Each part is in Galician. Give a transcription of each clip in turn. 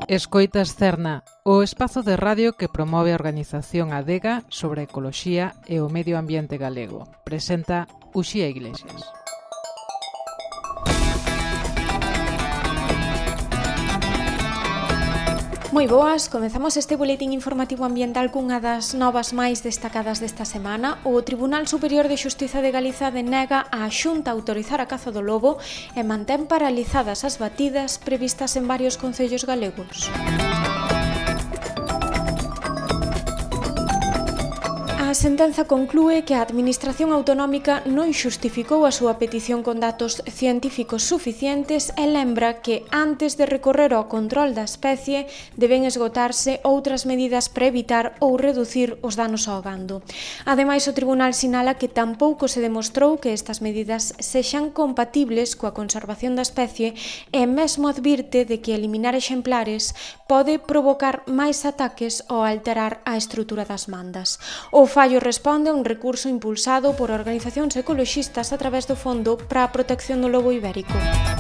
Escoitas Cerna, o espazo de radio que promove a organización Adega sobre a ecoloxía e o medio ambiente galego. Presenta Uxía Iglesias. Moi boas, comezamos este boletín informativo ambiental cunha das novas máis destacadas desta semana. O Tribunal Superior de Xustiza de Galiza denega á Xunta autorizar a caza do lobo e mantén paralizadas as batidas previstas en varios concellos galegos. A sentenza conclúe que a Administración Autonómica non xustificou a súa petición con datos científicos suficientes e lembra que antes de recorrer ao control da especie deben esgotarse outras medidas para evitar ou reducir os danos ao gando. Ademais, o Tribunal sinala que tampouco se demostrou que estas medidas sexan compatibles coa conservación da especie e mesmo advirte de que eliminar exemplares pode provocar máis ataques ou alterar a estrutura das mandas. O fallo responde a un recurso impulsado por organizacións ecoloxistas a través do Fondo para a Protección do Lobo Ibérico.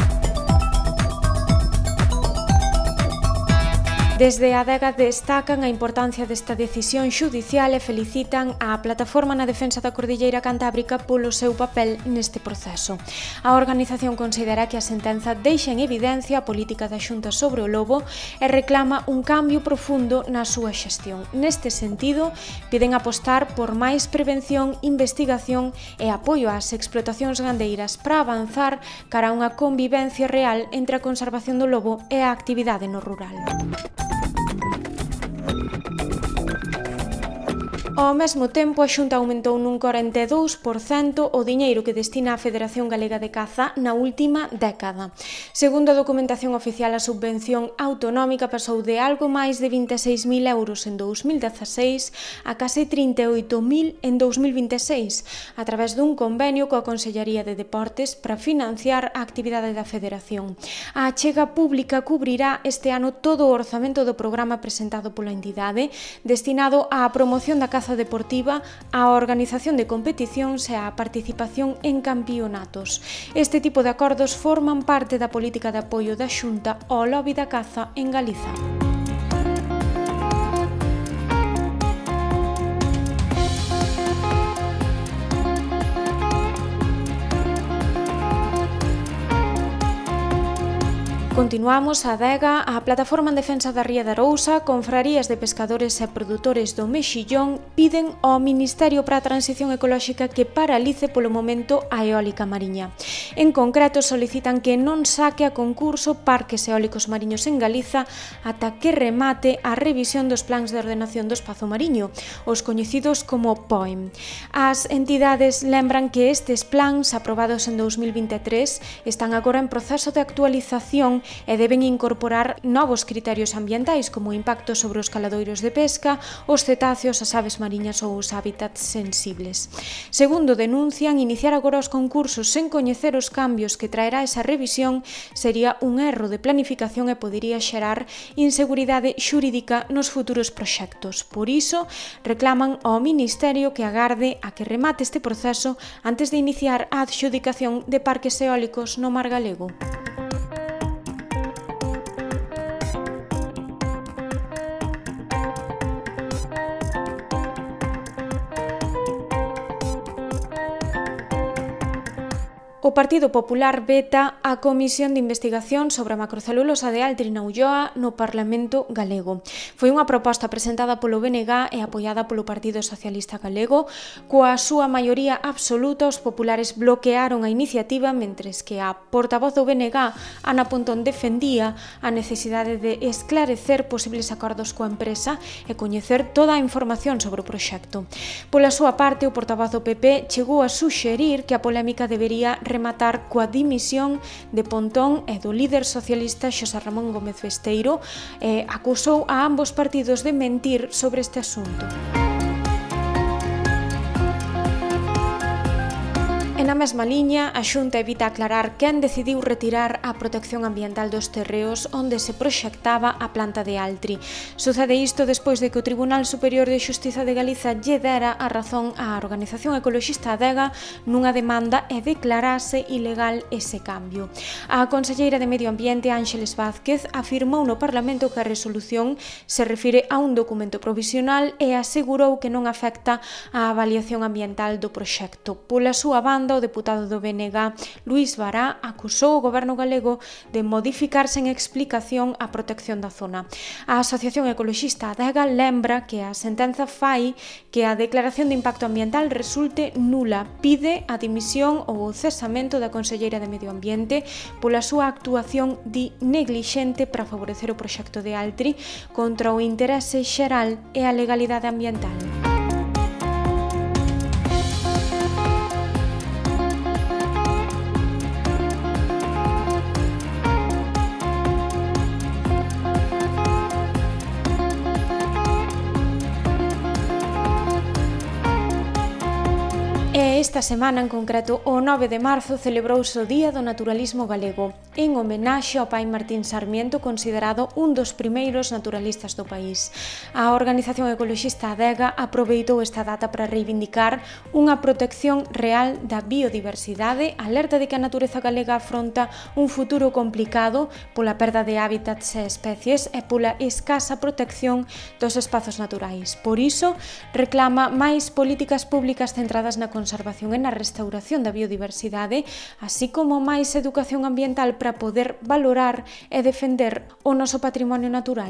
Desde a Adega destacan a importancia desta decisión xudicial e felicitan a Plataforma na Defensa da Cordilleira Cantábrica polo seu papel neste proceso. A organización considera que a sentenza deixa en evidencia a política da Xunta sobre o lobo e reclama un cambio profundo na súa xestión. Neste sentido, piden apostar por máis prevención, investigación e apoio ás explotacións gandeiras para avanzar cara a unha convivencia real entre a conservación do lobo e a actividade no rural. Ao mesmo tempo, a Xunta aumentou nun 42% o diñeiro que destina a Federación Galega de Caza na última década. Segundo a documentación oficial, a subvención autonómica pasou de algo máis de 26.000 euros en 2016 a case 38.000 en 2026, a través dun convenio coa Consellería de Deportes para financiar a actividade da Federación. A achega pública cubrirá este ano todo o orzamento do programa presentado pola entidade, destinado á promoción da caza deportiva, a organización de competicións e a participación en campionatos. Este tipo de acordos forman parte da política de apoio da Xunta ao lobby da caza en Galiza. Continuamos a Adega, a Plataforma en Defensa da Ría de Arousa, confrarías de pescadores e produtores do Mexillón piden ao Ministerio para a Transición Ecolóxica que paralice polo momento a eólica mariña. En concreto, solicitan que non saque a concurso parques eólicos mariños en Galiza ata que remate a revisión dos plans de ordenación do espazo mariño, os coñecidos como POEM. As entidades lembran que estes plans, aprobados en 2023, están agora en proceso de actualización e deben incorporar novos criterios ambientais como o impacto sobre os caladoiros de pesca, os cetáceos, as aves mariñas ou os hábitats sensibles. Segundo denuncian, iniciar agora os concursos sen coñecer os cambios que traerá esa revisión sería un erro de planificación e podería xerar inseguridade xurídica nos futuros proxectos. Por iso, reclaman ao Ministerio que agarde a que remate este proceso antes de iniciar a adxudicación de parques eólicos no mar galego. O Partido Popular veta a Comisión de Investigación sobre a macrocelulosa de Altri na Ulloa no Parlamento galego. Foi unha proposta presentada polo BNG e apoiada polo Partido Socialista Galego. Coa súa maioría absoluta, os populares bloquearon a iniciativa, mentres que a portavoz do BNG, Ana Pontón, defendía a necesidade de esclarecer posibles acordos coa empresa e coñecer toda a información sobre o proxecto. Pola súa parte, o portavoz do PP chegou a suxerir que a polémica debería rematar coa dimisión de Pontón e do líder socialista Xosé Ramón Gómez Besteiro e acusou a ambos partidos de mentir sobre este asunto. E na mesma liña, a Xunta evita aclarar quen decidiu retirar a protección ambiental dos terreos onde se proxectaba a planta de Altri. Sucede isto despois de que o Tribunal Superior de Xustiza de Galiza lle dera a razón á organización ecoloxista Adega nunha demanda e declarase ilegal ese cambio. A conselleira de Medio Ambiente, Ángeles Vázquez, afirmou no Parlamento que a resolución se refire a un documento provisional e asegurou que non afecta a avaliación ambiental do proxecto. Pola súa banda, o deputado do BNG, Luís Bará, acusou o goberno galego de modificar sen explicación a protección da zona. A Asociación Ecoloxista Adega lembra que a sentenza fai que a declaración de impacto ambiental resulte nula. Pide a dimisión ou o cesamento da conselleira de Medio Ambiente pola súa actuación neglixente para favorecer o proxecto de Altri contra o interese xeral e a legalidade ambiental. Esta semana, en concreto, o 9 de marzo, celebrouse o Día do Naturalismo Galego, en homenaxe ao pai Martín Sarmiento, considerado un dos primeiros naturalistas do país. A organización ecoloxista Adega aproveitou esta data para reivindicar unha protección real da biodiversidade, alerta de que a natureza galega afronta un futuro complicado pola perda de hábitats e especies e pola escasa protección dos espazos naturais. Por iso, reclama máis políticas públicas centradas na conservación e na restauración da biodiversidade, así como máis educación ambiental para poder valorar e defender o noso patrimonio natural.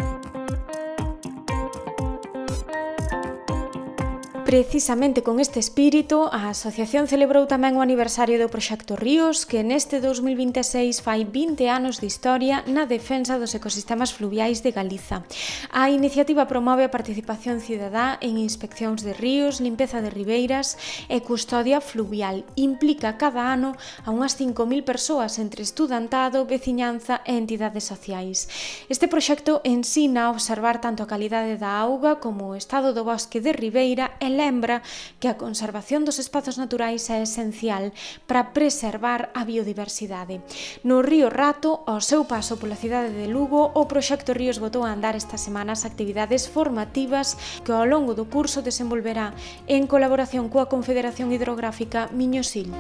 Precisamente con este espírito, a asociación celebrou tamén o aniversario do Proxecto Ríos, que neste 2026 fai 20 anos de historia na defensa dos ecosistemas fluviais de Galiza. A iniciativa promove a participación cidadá en inspeccións de ríos, limpeza de ribeiras e custodia fluvial. Implica cada ano a unhas 5.000 persoas entre estudantado, veciñanza e entidades sociais. Este proxecto ensina a observar tanto a calidade da auga como o estado do bosque de ribeira e lembra que a conservación dos espazos naturais é esencial para preservar a biodiversidade. No río Rato, ao seu paso pola cidade de Lugo, o Proxecto Ríos botou a andar esta semana as actividades formativas que ao longo do curso desenvolverá en colaboración coa Confederación Hidrográfica Miño-Sil.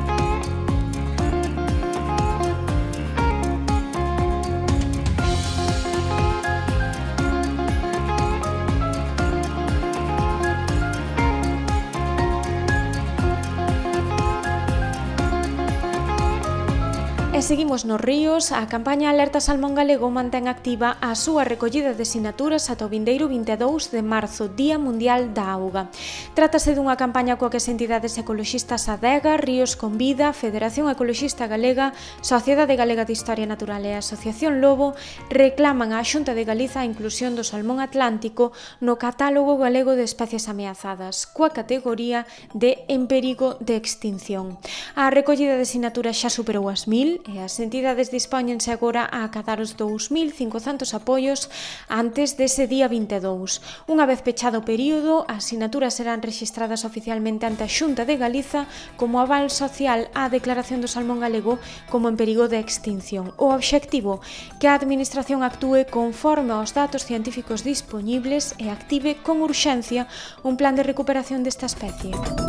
E seguimos nos ríos. A campaña Alerta Salmón Galego mantén activa a súa recollida de sinaturas ata o vindeiro 22 de marzo, Día Mundial da Auga. Trátase dunha campaña coa que as entidades ecoloxistas Adega, Ríos con Vida, Federación Ecoloxista Galega, Sociedade Galega de Historia Natural e Asociación Lobo reclaman á Xunta de Galiza a inclusión do salmón atlántico no catálogo galego de especies ameazadas, coa categoría de en perigo de extinción. A recollida de sinaturas xa superou as 1.000 e as entidades dispóñense agora a acadar os 2.500 apoios antes dese día 22. Unha vez pechado o período, as sinaturas serán rexistradas oficialmente ante a Xunta de Galiza como aval social á declaración do salmón galego como en perigo de extinción. O obxectivo, que a Administración actúe conforme aos datos científicos dispoñibles e active con urxencia un plan de recuperación desta especie.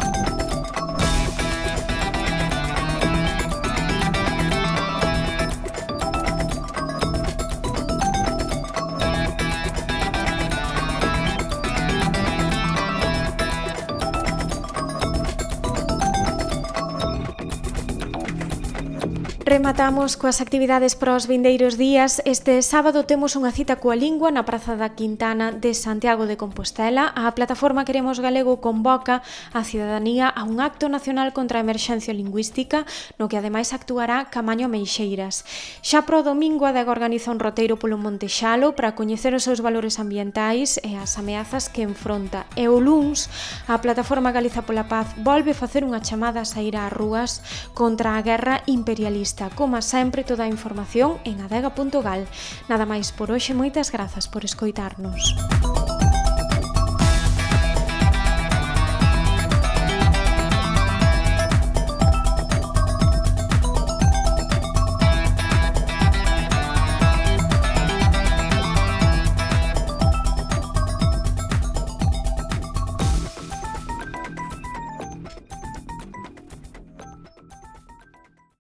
Rematamos coas actividades para os vindeiros días. Este sábado temos unha cita coa lingua na Praza da Quintana de Santiago de Compostela. A plataforma Queremos Galego convoca a cidadanía a un acto nacional contra a emerxencia lingüística, no que ademais actuará Camaño Meixeiras. Xa pro domingo, a Adega organiza un roteiro polo Monte Xalo para coñecer os seus valores ambientais e as ameazas que enfronta. E o luns, a plataforma Galiza pola Paz volve facer unha chamada a saír ás rúas contra a guerra imperialista. Como sempre, toda a información en adega.gal. Nada máis por hoxe, moitas grazas por escoitarnos.